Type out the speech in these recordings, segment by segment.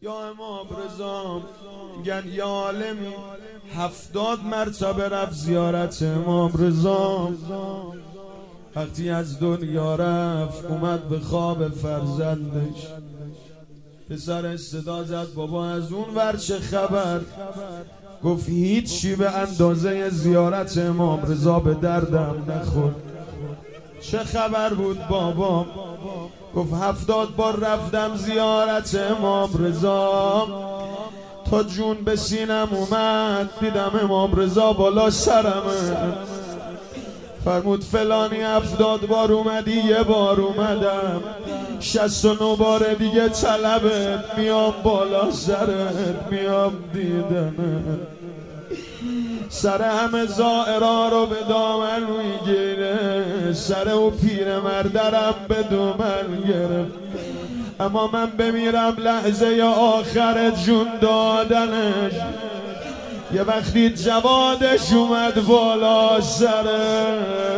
یا امام رضا میگن یا عالمی 70 مرتبه رفت زیارت امام رضا. وقتی از دنیا رفت اومد به خواب فرزندش. پسر صدا زد بابا از اون ور چه خبر؟ گفت هیچی به اندازه زیارت امام رضا به دردم نخورد. چه خبر بود بابا؟ گفت 70 بار رفتم زیارت امام رضا تا جون به سینم اومد دیدم امام رضا بالا سرمه. فرمود فلانی 70 بار اومدی، یه بار اومدم 69 بار دیگه طلبت میام بالا سرت میام دیدنت. سر همه زائرا رو به دامن میگیره، سر او پیر مردرم به دامن گرفت. اما من بمیرم لحظه آخر جون دادنش، یه وقتی جوادش اومد بالا سره.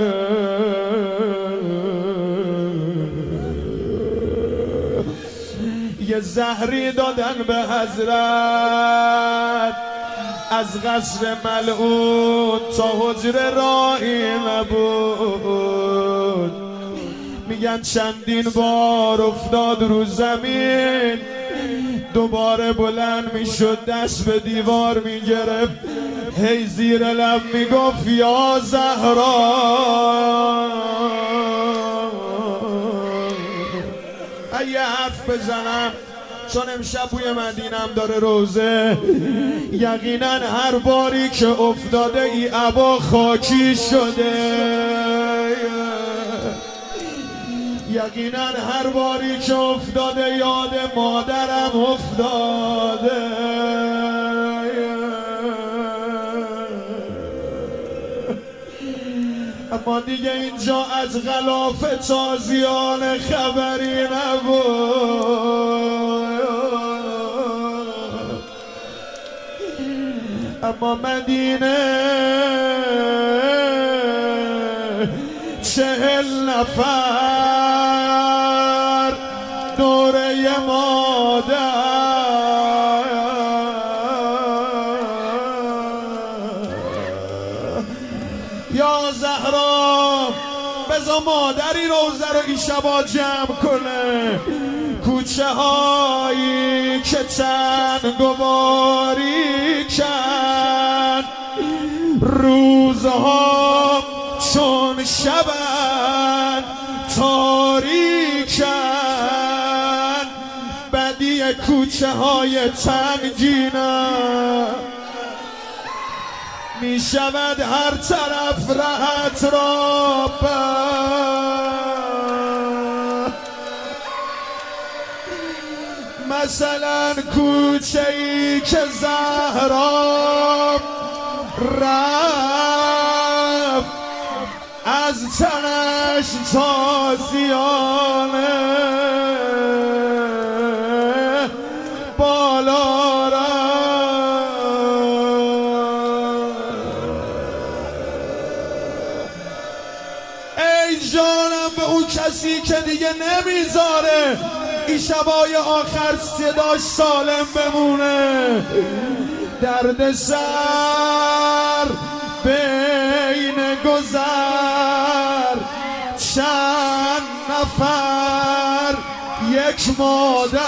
یه زهری دادن به حضرت، از قصر ملعون تا حجره راهی نبود. میگن چندین بار افتاد رو زمین، دوباره بلند میشد دست به دیوار میگرفت، هی زیر لب میگفت یا زهرا. یه حرف بزنم چون امشب بوی مدینم داره روزه. یقینا هر باری که افتاده ای عبا خاکی شده، یقینا هر باری که افتاده یاد مادرم افتاده. اما دیگه اینجا از غلاف تازیان خبری نبود. اما مدینه 40 نفر دوره مادر. یا زهرا بذار مادری روزه رو این شبا جمع کنه. کوچه هایی که تنگ و باریکن، روزها چون شبن تاریکن. بدی کوچه های تنگینه می شود هر طرف رهت را مثلا کوچه ای که زهرا رفت از تنش تازیانه بالا رفت. ای جانم به اون کسی که دیگه نمیذاره این شبای آخر صداش سالم بمونه. درد سر بین گذر چند نفر یک مادر.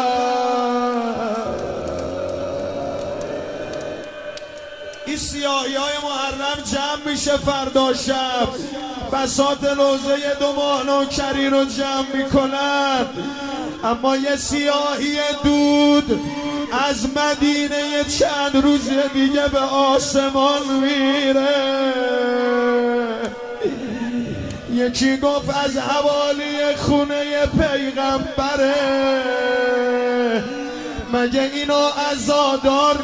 این سیاهی های محرم جمع میشه فردا شب، بساط روزه 2 ماه نوکری رو جمع میکنن. اما یه سیاهی دود از مدینه چند روز دیگه به آسمان میره. یکی گفت از حوالی خونه پیغمبره. مگه اینا عزادار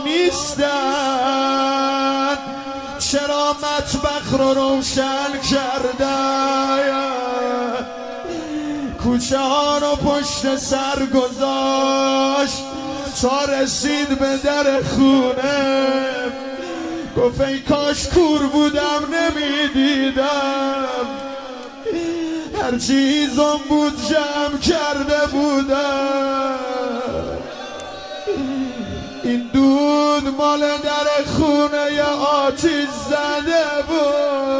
نیستن؟ چرا مطبخ رو روشن کردن؟ کوچه ها رو پشت سر گذاشت تا رسید به در خونه. گفت ای کاش کور بودم نمیدیدم، هر چیزم بود جمع کرده بودم. بود مال در خونه آتیش زده بود.